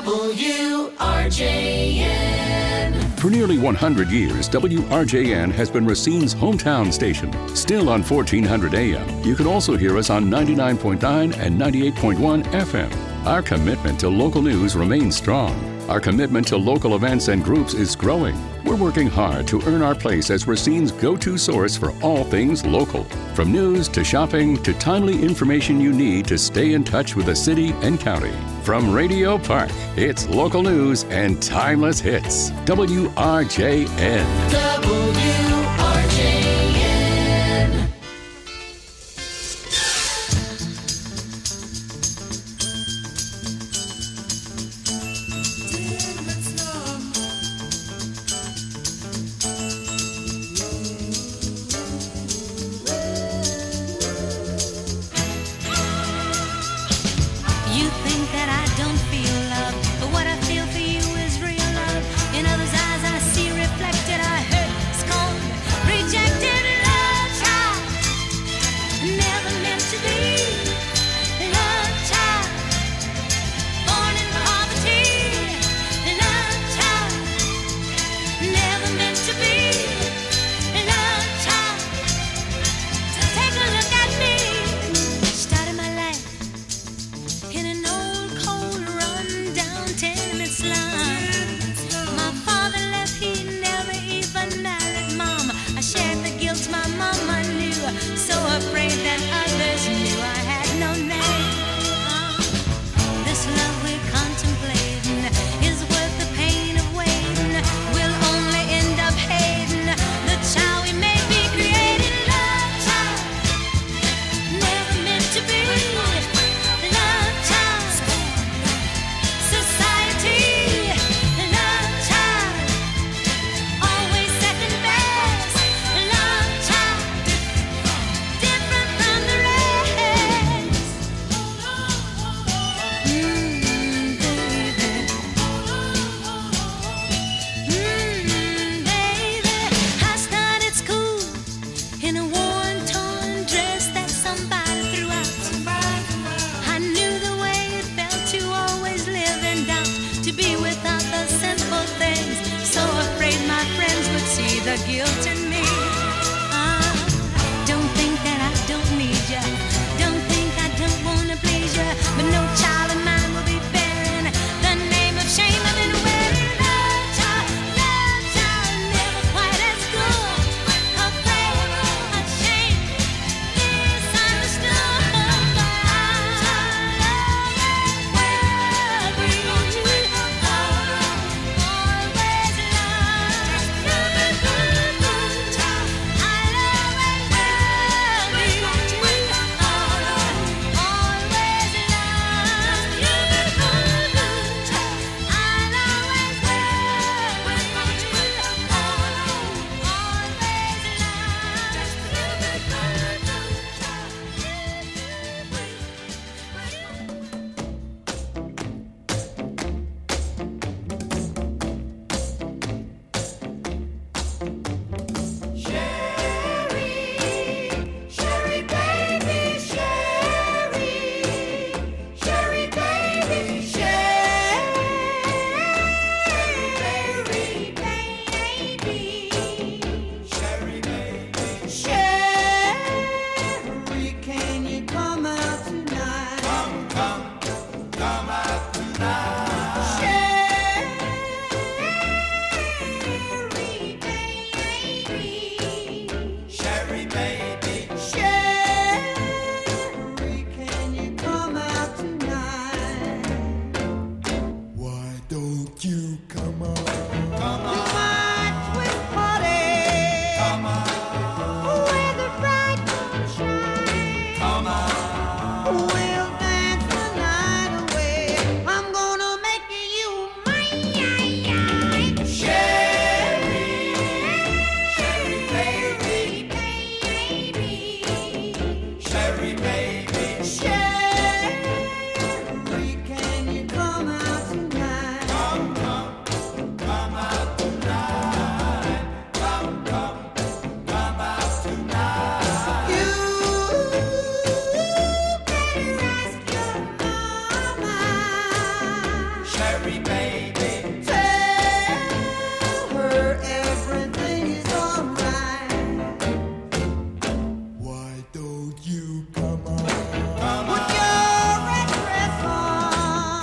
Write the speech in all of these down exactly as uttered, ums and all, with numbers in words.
W R J N. For nearly one hundred years, W R J N has been Racine's hometown station. Still on fourteen hundred A M, you can also hear us on ninety-nine point nine and ninety-eight point one F M. Our commitment to local news remains strong. Our commitment to local events and groups is growing. We're working hard to earn our place as Racine's go-to source for all things local. From news to shopping to timely information you need to stay in touch with the city and county. From Radio Park, it's local news and timeless hits. W R J N. W R J N. You think that I don't feel love, but what I feel for you is real love. In others' eyes I see reflected, I hurt, scorn,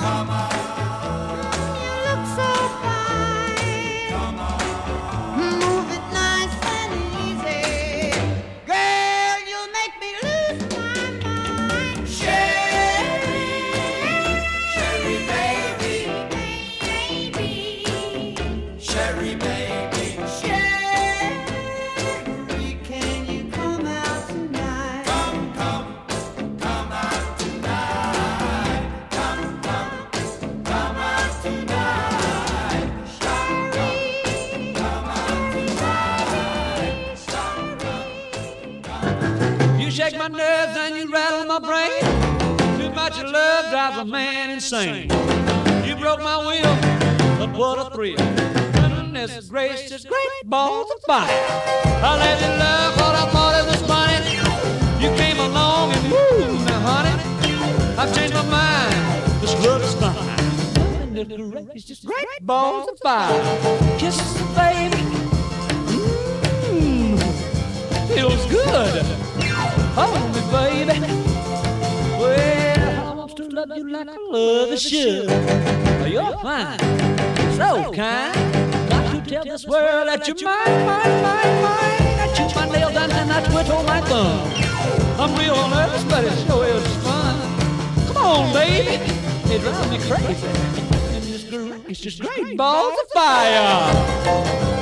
shake my nerves and you rattle my brain. Too much of love drives a man insane. You broke my will, but what a thrill. Goodness gracious, great balls of fire. I let you love what I thought it was funny. You came along and woo, now honey, I've changed my mind. This love is fine. Goodness gracious, great balls of fire. Kisses, baby. Mmm, feels good. Hold me, baby. Well, I want to love you like I love a should. You're fine, so kind. Got to tell this world that you're mine, mine, mine, mine. I chew my nails down and I twiddle my thumb. I'm real nervous, but it sure is fun. Come on, baby, it drives me crazy. And this girl is just great balls of fire.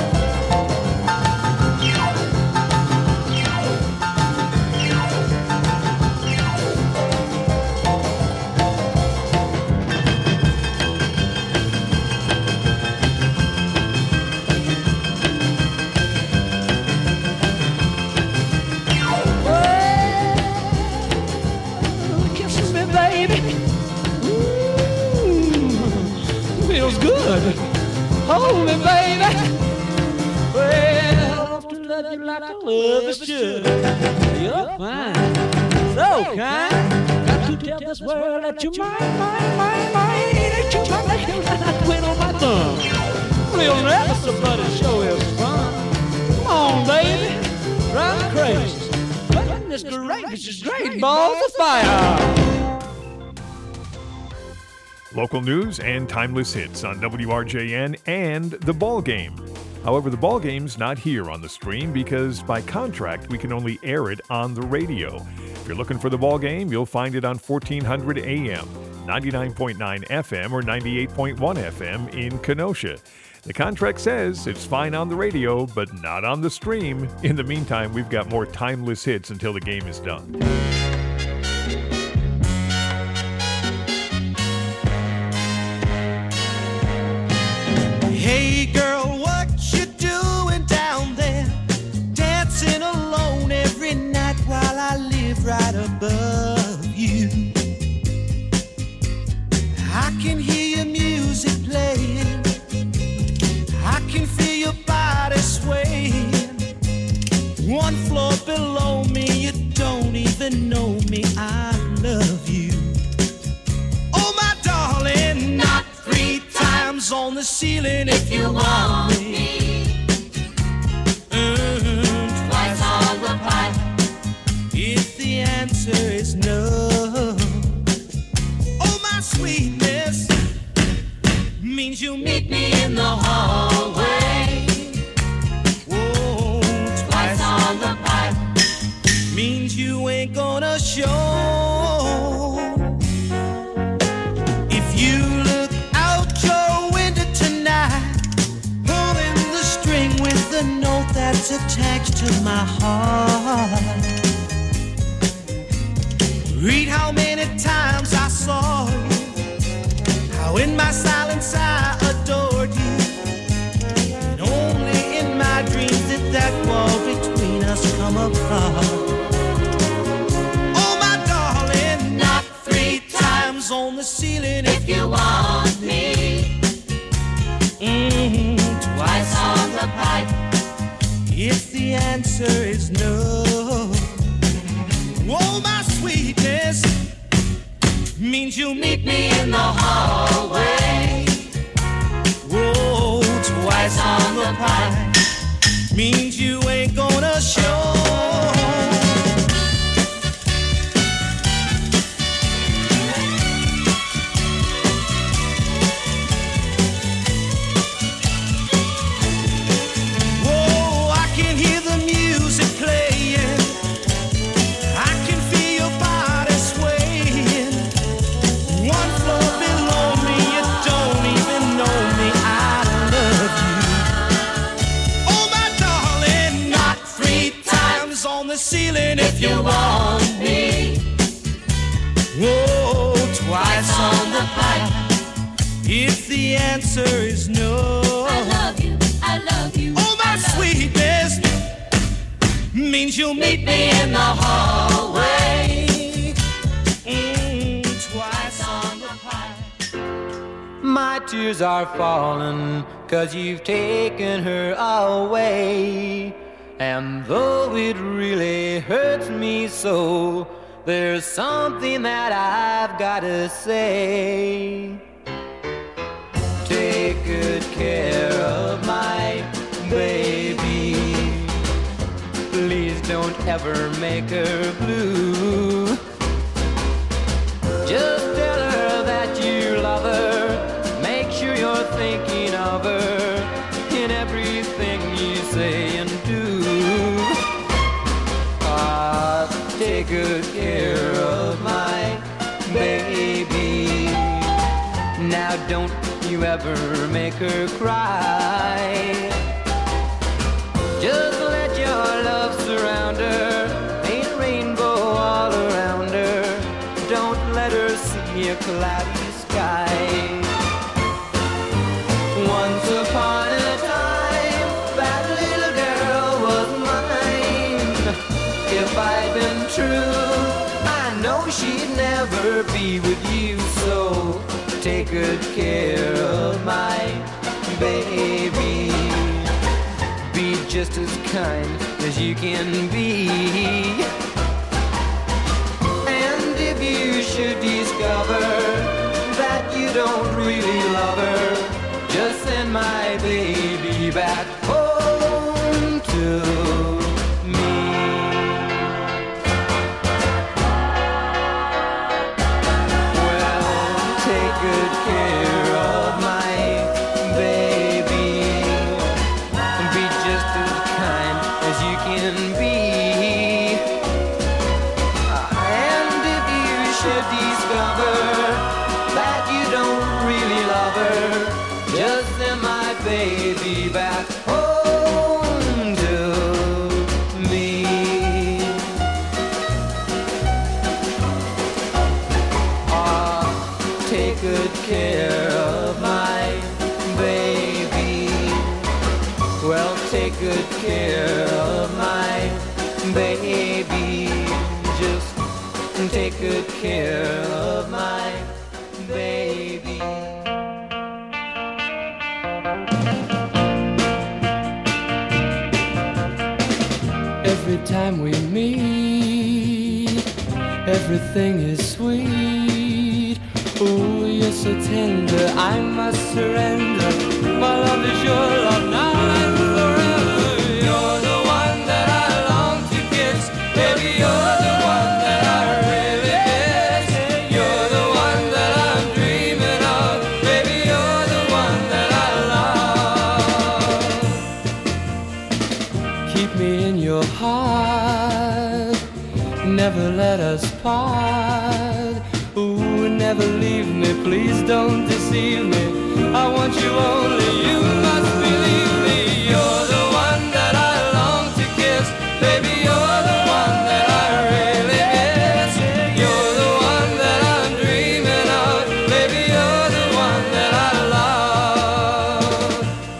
Good. Hold me, baby. Well, I love to love you like I love is should. You're fine, so kind. Got to tell this world that you're mine, mine, mine, mine. That you're my nails and I quit on my thumb. Real nervous, but it sure is fun. Come on, baby, drive me crazy. Goodness gracious, is great balls of fire. Local news and timeless hits on W R J N and The Ball Game. However, The Ball Game's not here on the stream because by contract we can only air it on the radio. If you're looking for The Ball Game, you'll find it on fourteen hundred A M, ninety-nine point nine F M or ninety-eight point one F M in Kenosha. The contract says it's fine on the radio, but not on the stream. In the meantime, we've got more timeless hits until the game is done. Hey girl, what you doing down there? Dancing alone every night while I live right above you. I can hear your music playing, I can feel your body swaying. One floor below me, you don't even know me, I love you. Oh my darling, not three times on the ceiling if you want me. Mm, twice on the pipe if the answer is no. Oh my sweetness means you meet me in the hallway. Oh, twice on the pipe means you ain't gonna show. If you look out your window tonight, pulling the string with the note that's attached to my heart, read how many times I saw you, how in my silence I adored you, and only in my dreams did that wall between us come apart. Oh my darling, not three times on the ceiling if you want me. Mm-hmm, twice on the pipe if the answer is no. Oh my sweetness means you'll meet me in the hallway. Whoa, twice on the pipe means you ain't gonna show. on the pipe. If the answer is no, I love you, I love you. oh my sweetness, means you'll meet me in the hallway. Mm, twice on the pipe. My tears are falling, 'cause you've taken her away. And though it really hurts me so, there's something that I've gotta say. Take good care of my baby. Please don't ever make her blue. Just tell her that you love her. Make sure you're thinking of her in everything you say and do. Ah, take good care of my baby. Now don't you ever make her cry. Just let your love surround her, paint a rainbow all around her. Don't let her see a cloudy sky. Once upon a time, that little girl was mine. If I'd been true, I know she'd never be with you. So take good care of my baby. Be just as kind as you can be. And if you should discover that you don't really love her, just send my baby back home to me. Well, take good care of my baby. Be just as kind as you can be. And if you should discover that you don't really love her, just send my baby back home to me. Ah, take good care of my baby. Well, take good care of my baby. Just take good care of my baby. Every time we meet, everything is sweet. Oh, you're so tender, I must surrender. My love is your love now and forever. You're the one that I long to kiss. Baby, you're the one that I really miss. You're the one that I'm dreaming of. Baby, you're the one that I love. Keep me in your heart, never let us part. Ooh, never leave me, please don't deceive me. I want you only, you must believe me. You're the one that I long to kiss. Baby, you're the one that I really miss. You're the one that I'm dreaming of. Baby, you're the one that I love.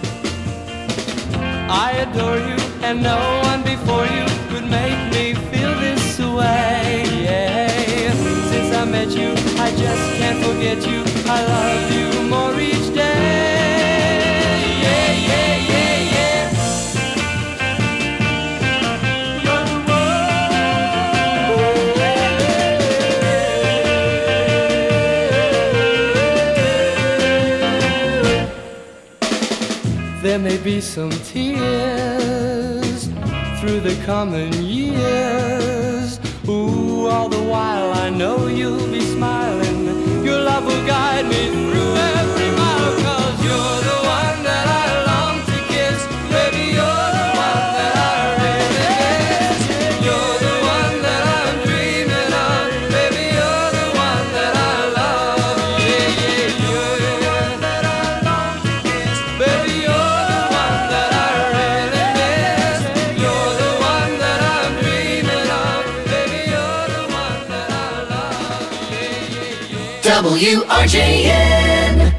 I adore you, and no one before you could make me feel this way. Yeah. Since I met you, I just can't forget you. I love you more each day. Yeah, yeah, yeah, yeah. You're the one. There may be some tears through the coming years. Ooh, all the while I know you'll be smiling. Your love will guide me through every mile. 'Cause you're the one that I long to kiss. Baby, you're the one that I really miss. You're the one that I'm dreaming of. Baby, you're the one that I love. Yeah, yeah, you're the one that I long to kiss. Baby, you're the one that I really miss. You're the one that I'm dreaming of. Baby, you're the one that I love. Yeah, yeah, yeah. W R J N.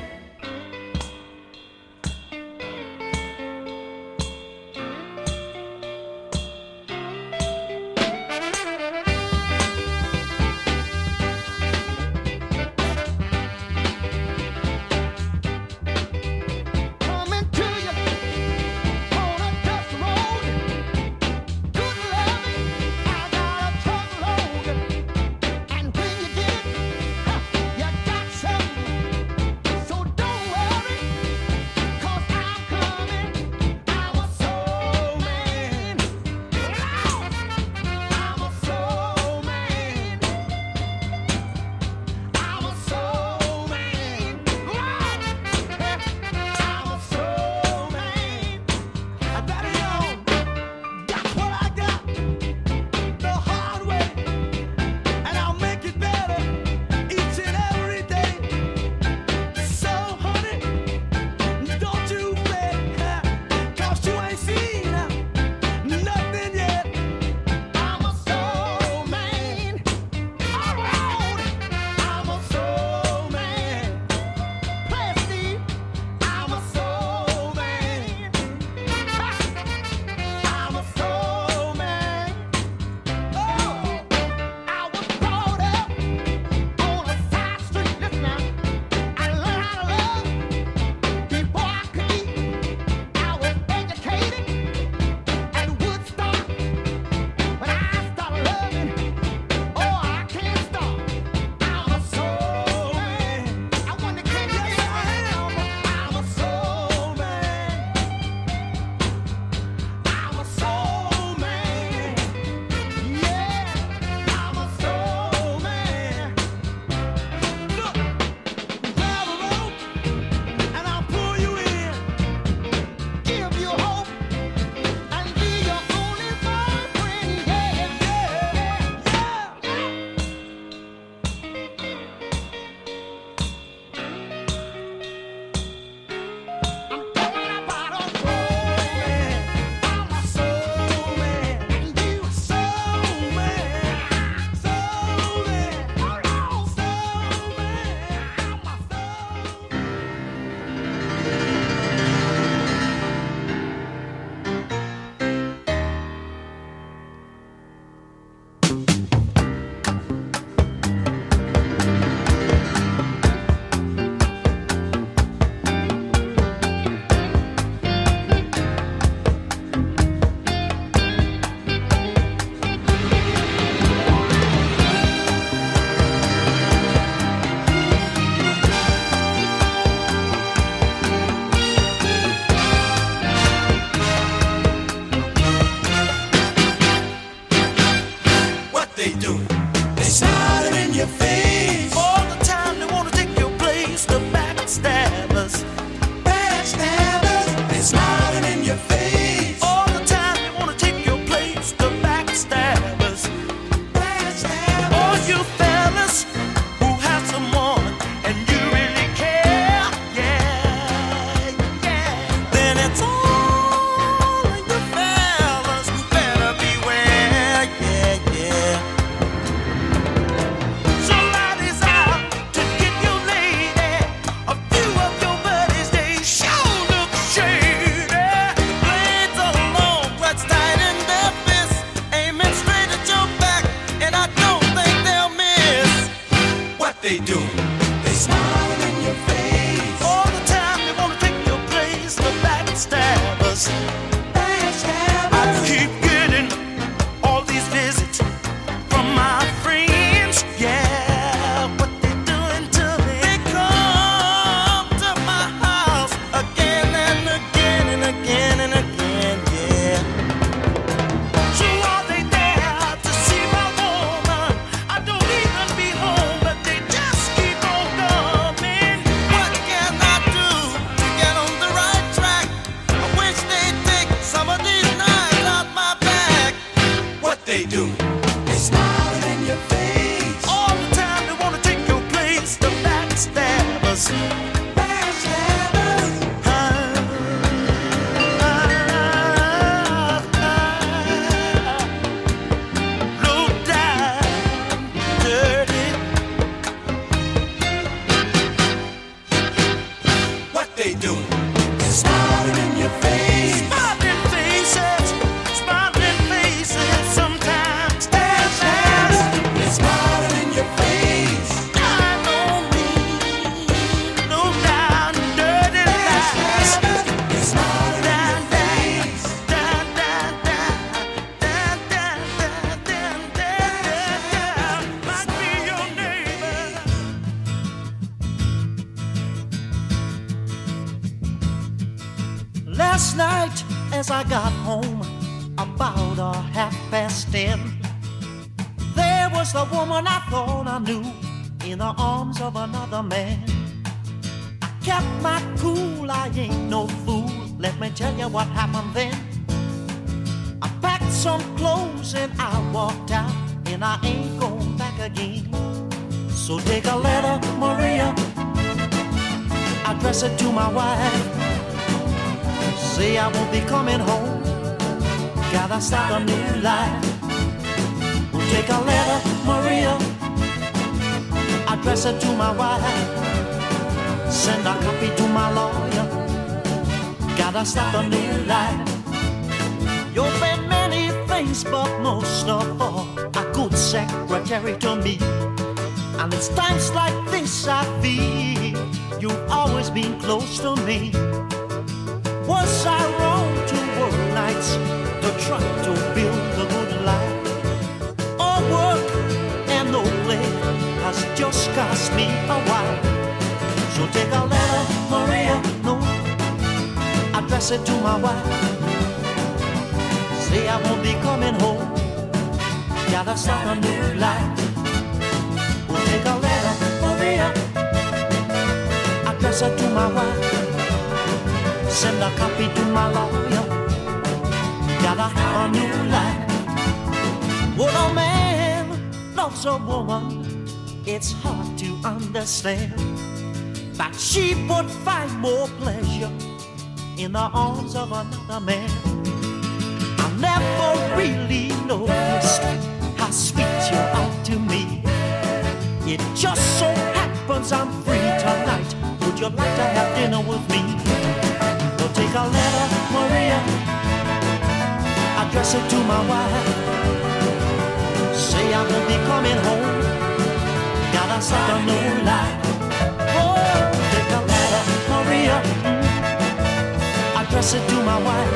Somebody's out to get your lady. A few of your buddies they doing? They're smiling in your face. Smiling faces, smiling faces. Sometimes dance, dance. They're smiling in your face. I don't mean no down and dirty lies. They're smiling in your face. Down, down, down, down, down, down, down, down, down. Might be your neighbor. Last night, as I got home, about a half past ten, there was the woman I thought I knew in the arms of another man. I kept my cool, I ain't no fool. Let me tell you what happened then. I packed some clothes and I walked out, and I ain't going back again. So take a letter, Maria, address it to my wife. Say I won't be coming home, gotta start a new life. We'll take a letter, Maria, address it to my wife. Send a copy to my lawyer, gotta start a new life. You've been many things, but most of all, a good secretary to me. And it's times like this I feel you've always been close to me. Was I wrong to work nights to try to build a good life? All work and no play has just cost me a while. So take a letter, Maria, no, address it to my wife. Say I won't be coming home, gotta start a new life. We'll take a letter, Maria, address it to my wife. Send a copy to my lawyer, gotta have a new life. When a man loves a woman, it's hard to understand that she would find more pleasure in the arms of another man. I never really noticed how sweet you are to me. It just so happens I'm free tonight. Would you like to have dinner with me? Take a letter, Maria, address it to my wife. Say I won't be coming home, gotta start a new life. Oh, take a letter, Maria, mm, address it to my wife.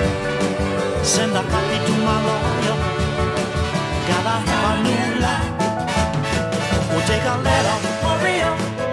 Send a copy to my lawyer, gotta have a new life. We'll take a letter, Maria,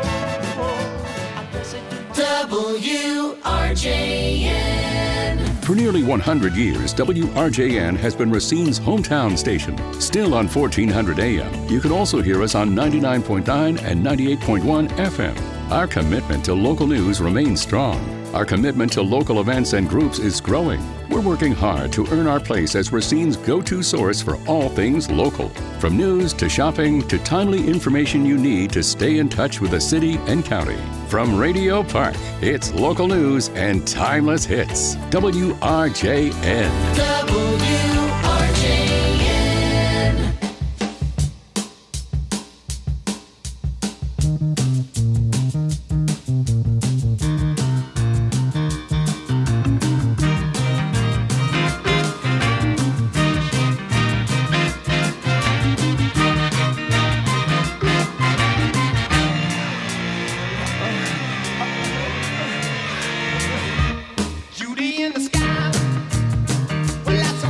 oh, address it to W R J N. For nearly one hundred years, W R J N has been Racine's hometown station. Still on fourteen hundred A M, you can also hear us on ninety-nine point nine and ninety-eight point one F M. Our commitment to local news remains strong. Our commitment to local events and groups is growing. We're working hard to earn our place as Racine's go-to source for all things local. From news to shopping to timely information you need to stay in touch with the city and county. From Radio Park, it's local news and timeless hits. W R J N. W R J N. Judy in the sky. Well, that's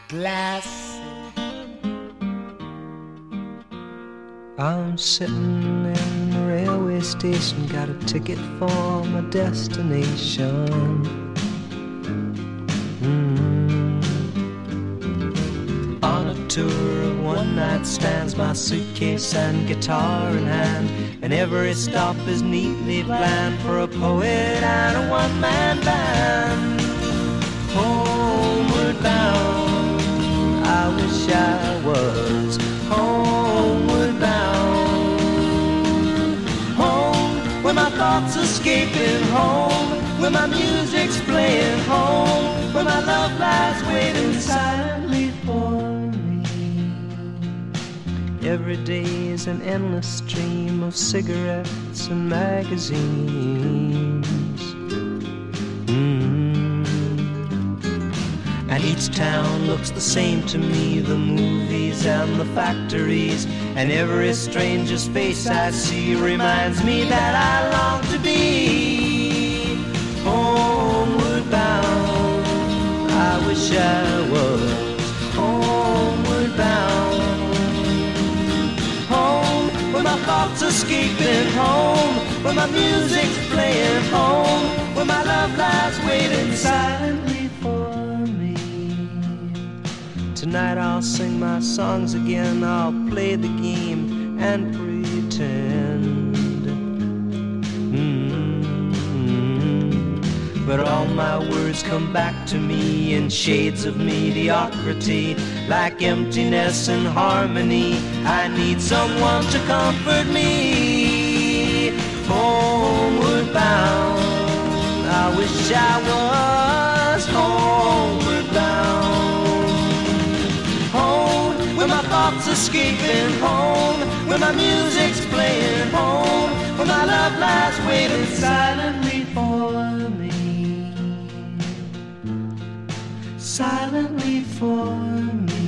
glasses. I'm sitting in the railway station, got a ticket for my destination. Mm. On a tour of one night stands, my suitcase and guitar in hand, and every stop is neatly planned for a poet and a one-man band. Homeward bound, I wish I was homeward bound. Home, where my thoughts escaping, home, where my music's playing, home, where my love lies waiting silently for me. Every day is an endless stream of cigarettes and magazines. Mm. And each town looks the same to me, the movies and the factories, and every stranger's face I see reminds me that I long to be homeward bound. I wish I was homeward bound. Home, where my thoughts escaping, home, where my music's playing, home, where my love lies waiting silently for me. Tonight I'll sing my songs again, I'll play the game and pretend. Mm-hmm. But all my words come back to me in shades of mediocrity, like emptiness and harmony. I need someone to comfort me. Homeward bound, I wish I was homeward bound. Home, where my thoughts escaping, home, where my music's playing, home, where my love lies waiting silently for me. Silently for me.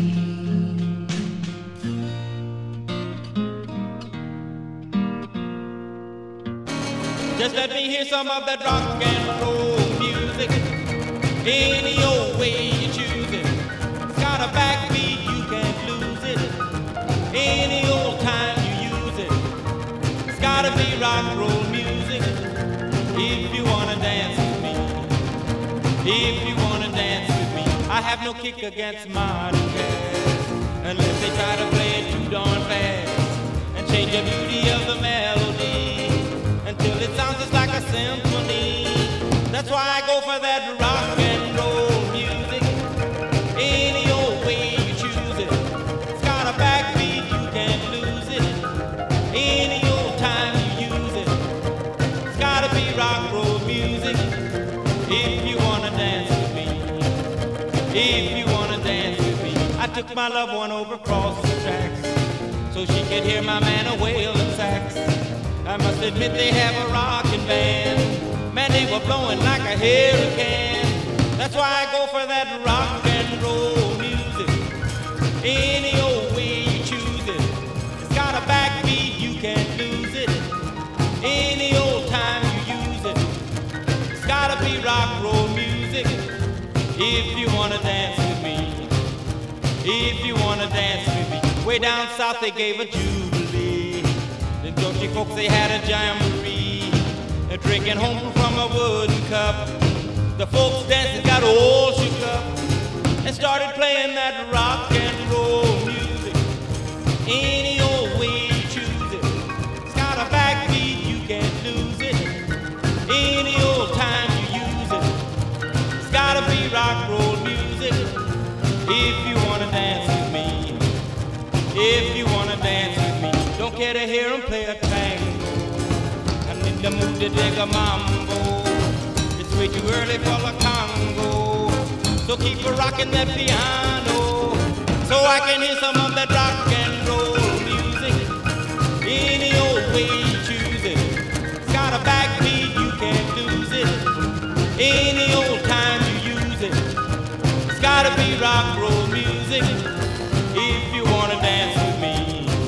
Just let me hear some of that rock and roll music. Any old way you choose it. It's got a backbeat, you can't lose it. Any old time you use it. It's gotta be rock and roll music. If you wanna dance with me. If you wanna dance with me. I have no kick against modern jazz, unless they try to play it too darn fast and change the beauty of the melody until it sounds just like a symphony. That's why I go for that rock and roll music. Any old way you choose it. It's got a backbeat, you can't lose it. Any old time you use it. It's gotta be rock and roll music. If you wanna dance with me. If you wanna dance with me. I took my loved one over across the tracks so she could hear my man a wailing sax. I must admit they have a rockin' band. Man, they were blowing like a hurricane. That's why I go for that rock and roll music. Any old way you choose it. It's got a backbeat, you can't lose it. Any old time you use it. It's gotta be rock and roll music. If you wanna dance with me. If you wanna dance with me. Way down south they gave a jubilee. The Georgia folks, they had a jamboree. They're drinking home from a wooden cup. The folks dancing got all shook up and started playing that rock and roll music. Any old way you choose it. It's got a backbeat, you can't lose it. Any old time you use it. It's gotta be rock and roll music. If you wanna dance with me. If you wanna dance with me. Don't care to hear him play a tango. I'm in the mood to dig a mambo. It's way too early for the Congo. So keep a rocking that piano so I can hear some of that rock and roll music. Any old way you choose it. It's got a backbeat, you can't lose it. Any old time you use it. It's gotta be rock and roll music. If you wanna dance with me.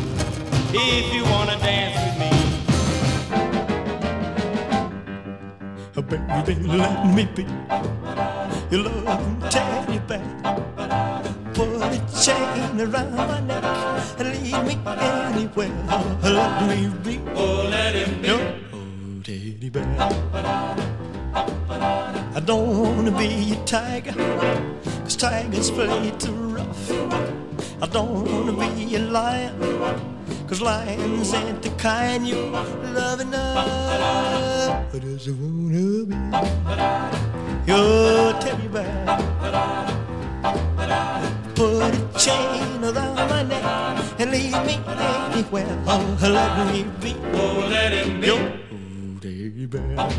If you wanna dance with me. Baby, let me be your love teddy bear. Put a chain around my neck and lead me anywhere. Let me be. Oh, let him be. Your old teddy bear. I don't wanna be a tiger, 'cause tigers play too rough. I don't wanna be a lion, 'cause lions ain't the kind you love enough. I just wanna be your teddy bear. Put a chain around my neck and lead me anywhere. Oh, let me be. Oh, let him be. Your old teddy bear.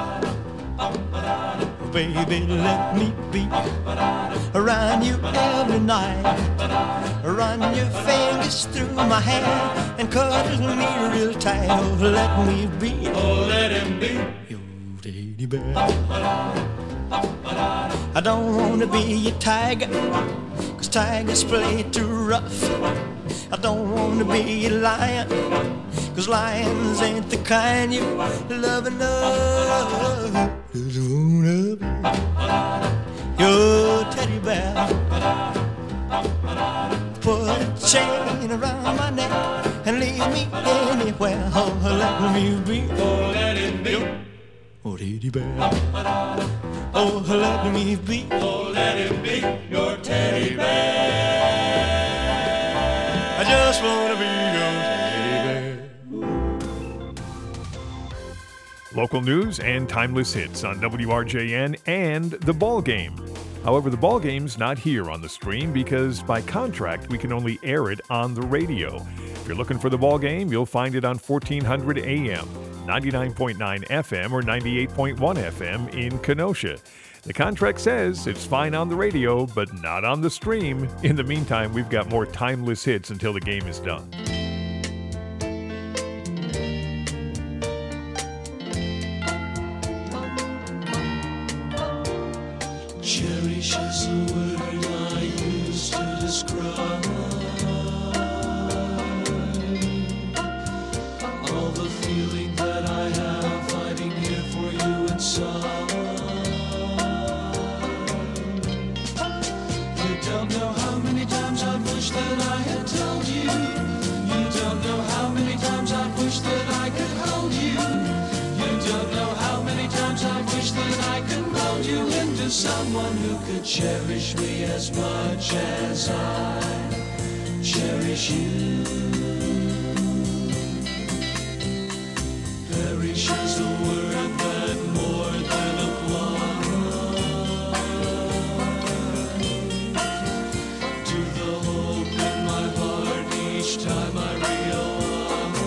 Baby, let me be around you every night. Run your fingers through my hair and cuddle me real tight. Oh, let me be. Oh, let him be. Your teddy bear. I don't wanna be a tiger, 'cause tigers play too rough. I don't wanna be a lion, 'cause lions ain't the kind you love enough. Just wanna be your teddy bear. Put a chain around my neck and lead me anywhere. Oh, let me be. Oh, let him be. Oh, teddy bear. Oh, let me be. Oh, let him be your teddy bear. I just wanna be your teddy bear. Local news and timeless hits on W R J N and The Ball Game. However, The Ball Game's not here on the stream because by contract we can only air it on the radio. If you're looking for The Ball Game, you'll find it on fourteen hundred A M, ninety-nine point nine F M, or ninety-eight point one F M in Kenosha. The contract says it's fine on the radio, but not on the stream. In the meantime, we've got more timeless hits until the game is done. Cherish is the word I use to describe all the feeling that I have hiding here for you inside. You don't know how many times I've wished that I had told you. You don't know how many times I've wished that I could hold you. You don't know how many times I've wished that I could mold you into someone who could cherish me as much as I cherish you. Perish is a word that more than applies to the hope in my heart each time I realize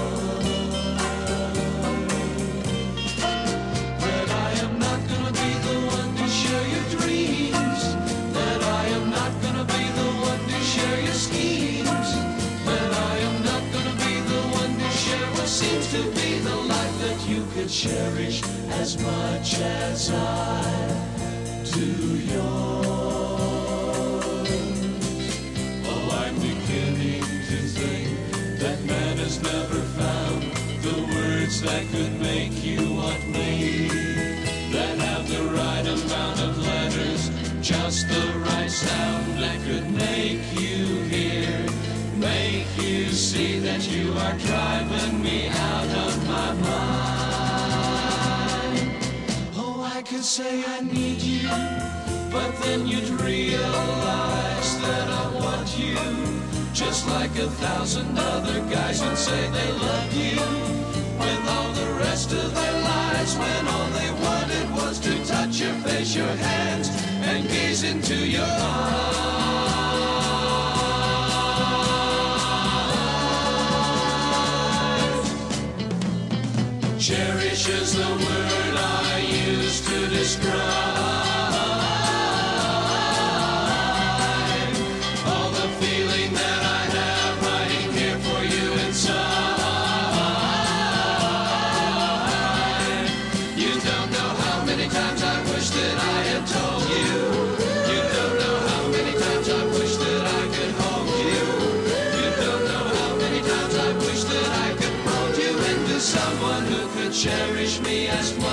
that I am not gonna be the one to share your dreams, that I am not gonna be the one to share your schemes, that I am not gonna be the one to share what seems to be the life that you could cherish as much as I do yours. Oh, I'm beginning to think that man has never found the words that could make you want me, that have the right amount of letters, just the right sound that could make you hear, make you see that you are driving me out of my mind. Oh, I could say I need you, but then you'd realize that I want you, just like a thousand other guys would say they love you, with all the rest of their lives, when all they wanted was to touch your face, your hands, and gaze into your eyes. Cherish is the word I use to describe all the feeling that I have hiding here for you inside. You don't know how many times I wish that I had told you. You don't know how many times I wish that I could hold you. You don't know how many times I wish that I could mold you into someone who could cherish me as much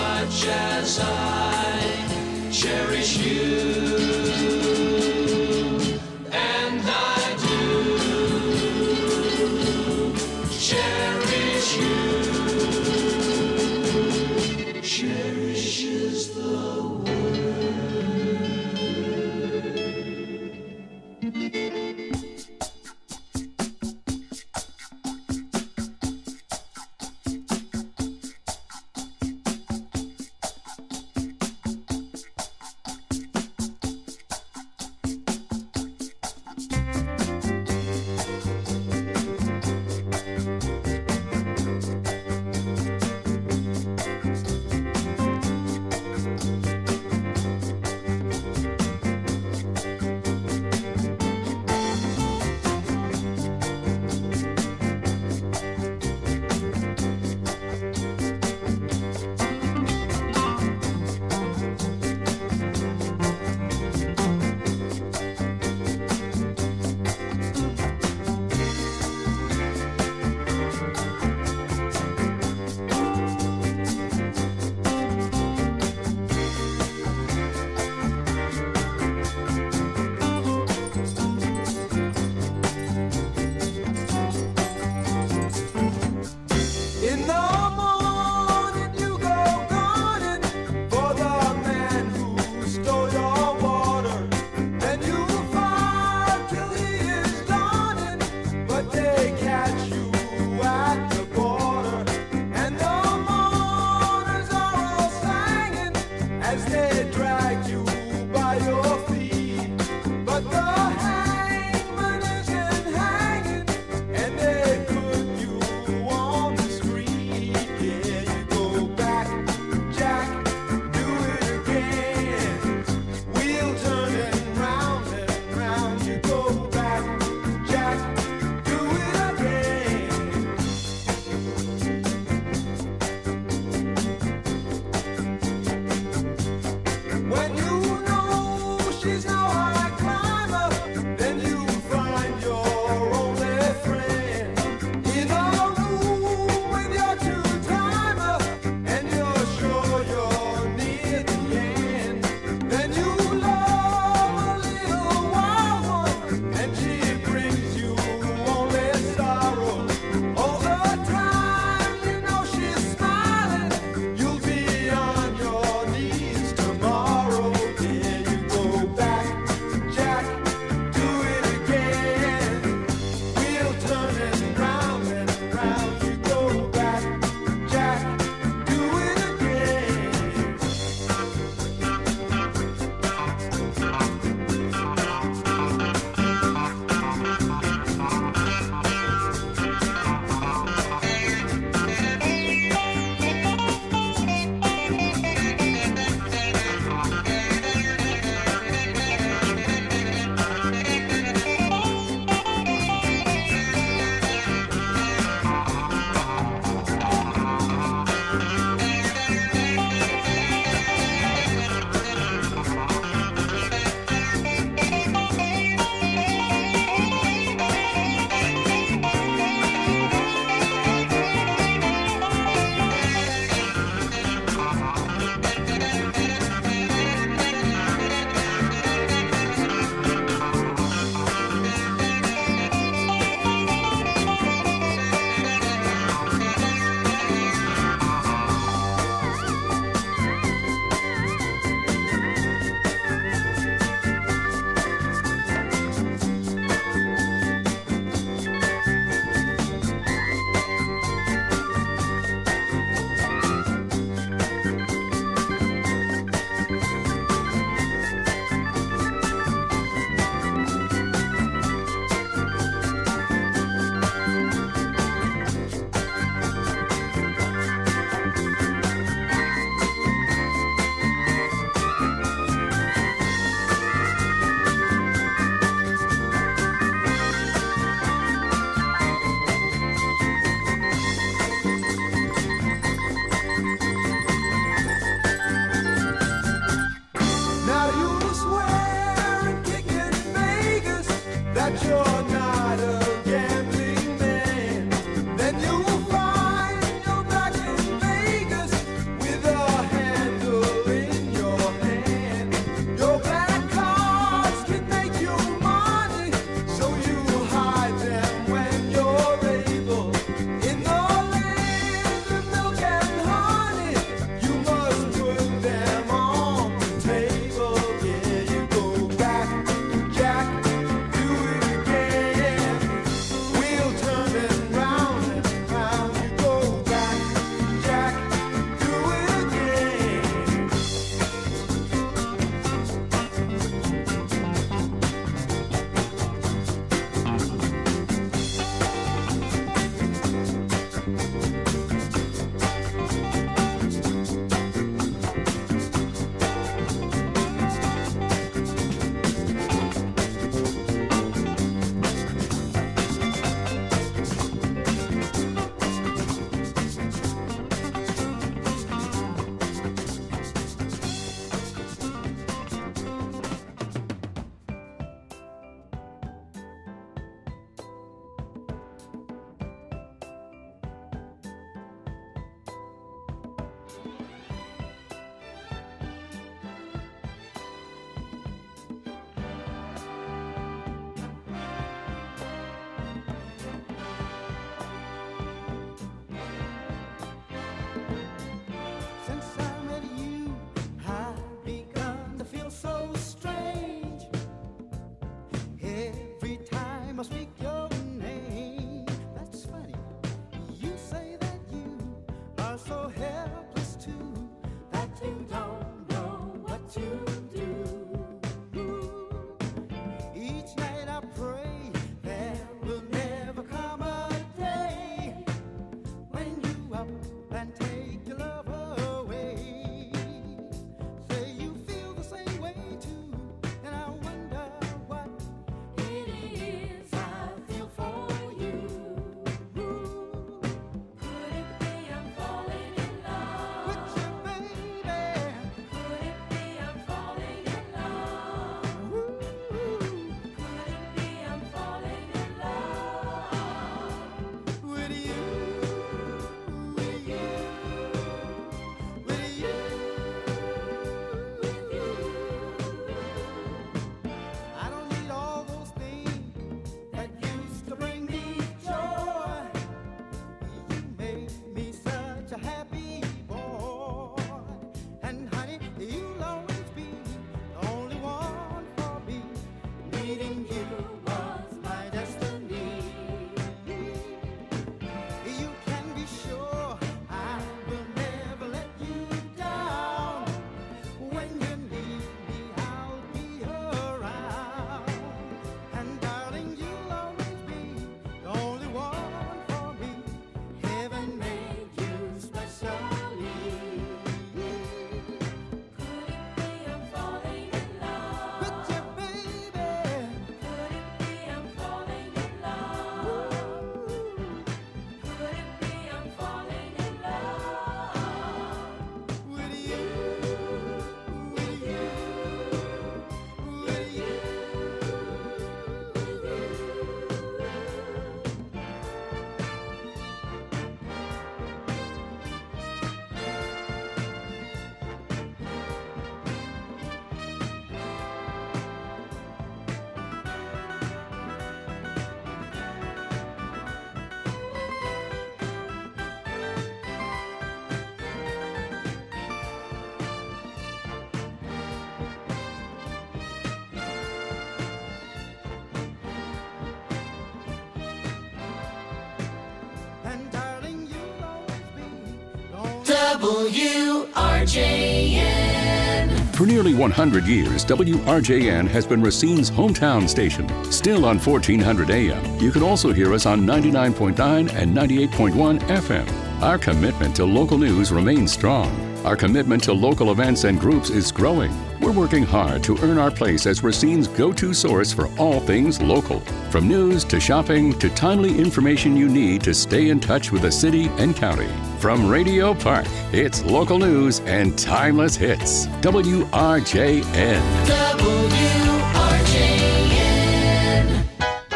W R J N. For nearly one hundred years, W R J N has been Racine's hometown station. Still on fourteen hundred A M, you can also hear us on ninety-nine point nine and ninety-eight point one F M. Our commitment to local news remains strong. Our commitment to local events and groups is growing. We're working hard to earn our place as Racine's go-to source for all things local. From news to shopping to timely information you need to stay in touch with the city and county. From Radio Park, it's local news and timeless hits. W R J N. W R J N.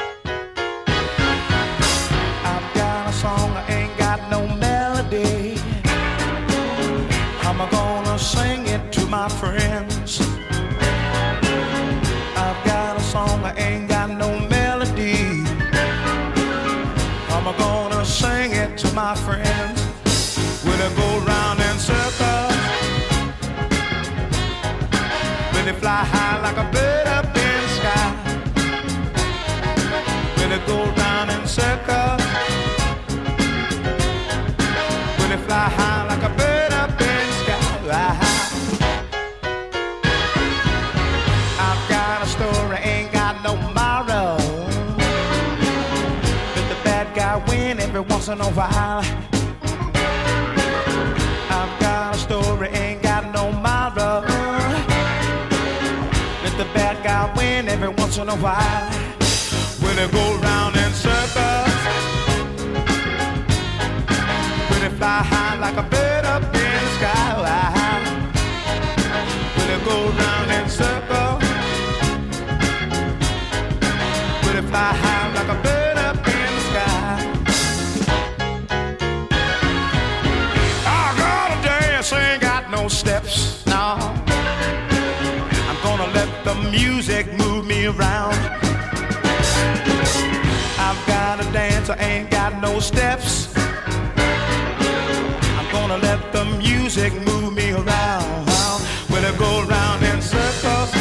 friends. I've got a song, I ain't got no melody. I'm gonna sing it to my friends. Will it go round in circles? Will it fly high like a bird up in the sky? Will it go round in circles? Will it fly high like a bird up in the sky? I've got a story, ain't got no moral. Let the bad guy win every once in a while. I've got a story, ain't got no moral. Let the bad guy win every once in a while. Will it go round in circles? Will it fly high like a bird up in the sky? Will it go round in circles? Will it fly high like a bird up in the sky? I gotta dance, ain't got no steps, no. I'm gonna let the music move me around. I've got a dance, I ain't got no steps. I'm gonna let the music move me around. Will it go round in circles?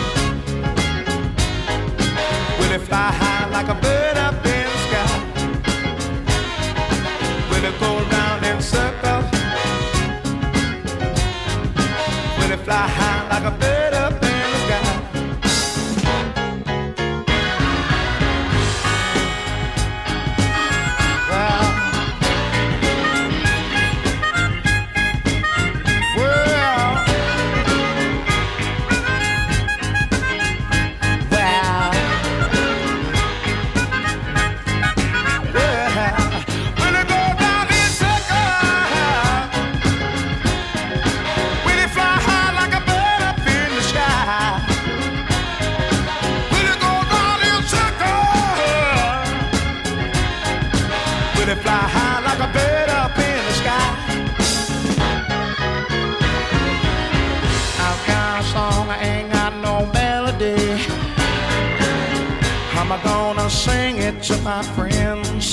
Will it fly high like a bird up in the sky? Will it go round in circles? Will it fly high like a bird up in the sky? I'm gonna sing it to my friends.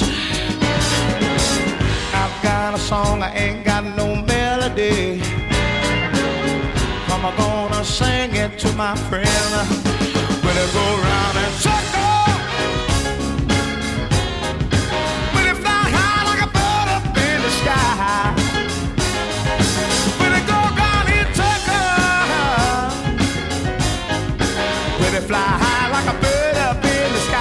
I've got a song, I ain't got no melody. I'm gonna sing it to my friend. Will it go round and circle? Will it fly high like a bird up in the sky? Will it go round and circle? Will it fly high like a bird up in the sky?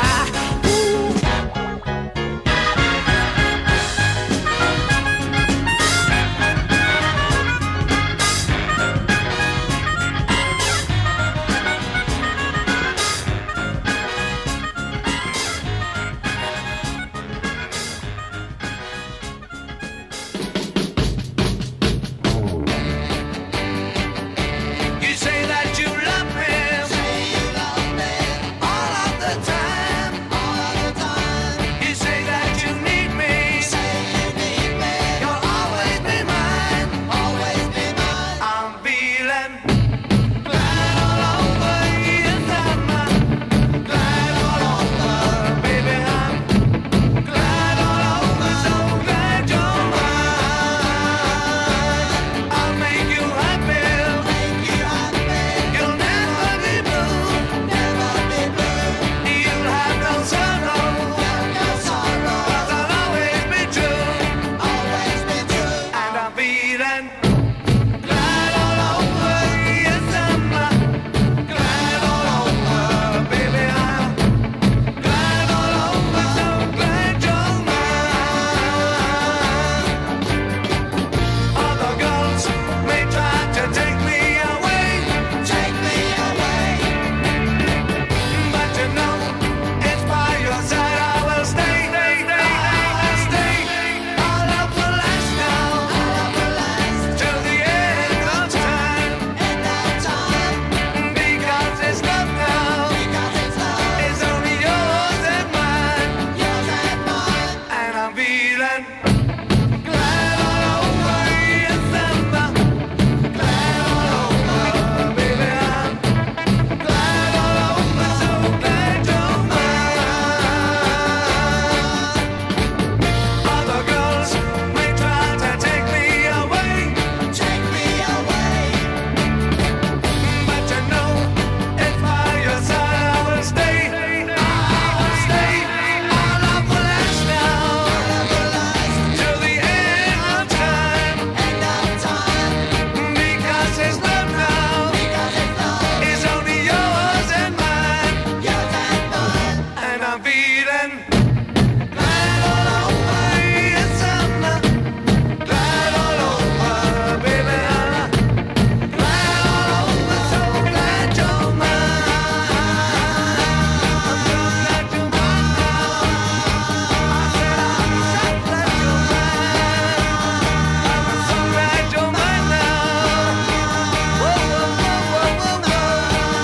feeling. Glide all over you, summer. Glide all over, baby. Glide all over, so glad you're mine. I'm so glad you're mine. I said I'm so glad you're mine. I'm so glad you're mine now. Whoa, whoa, whoa, whoa, whoa, whoa.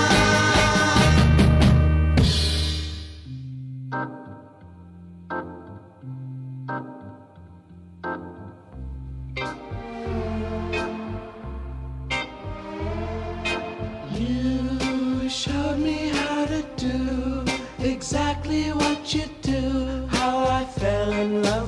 You showed me how to do exactly what you do. How I fell in love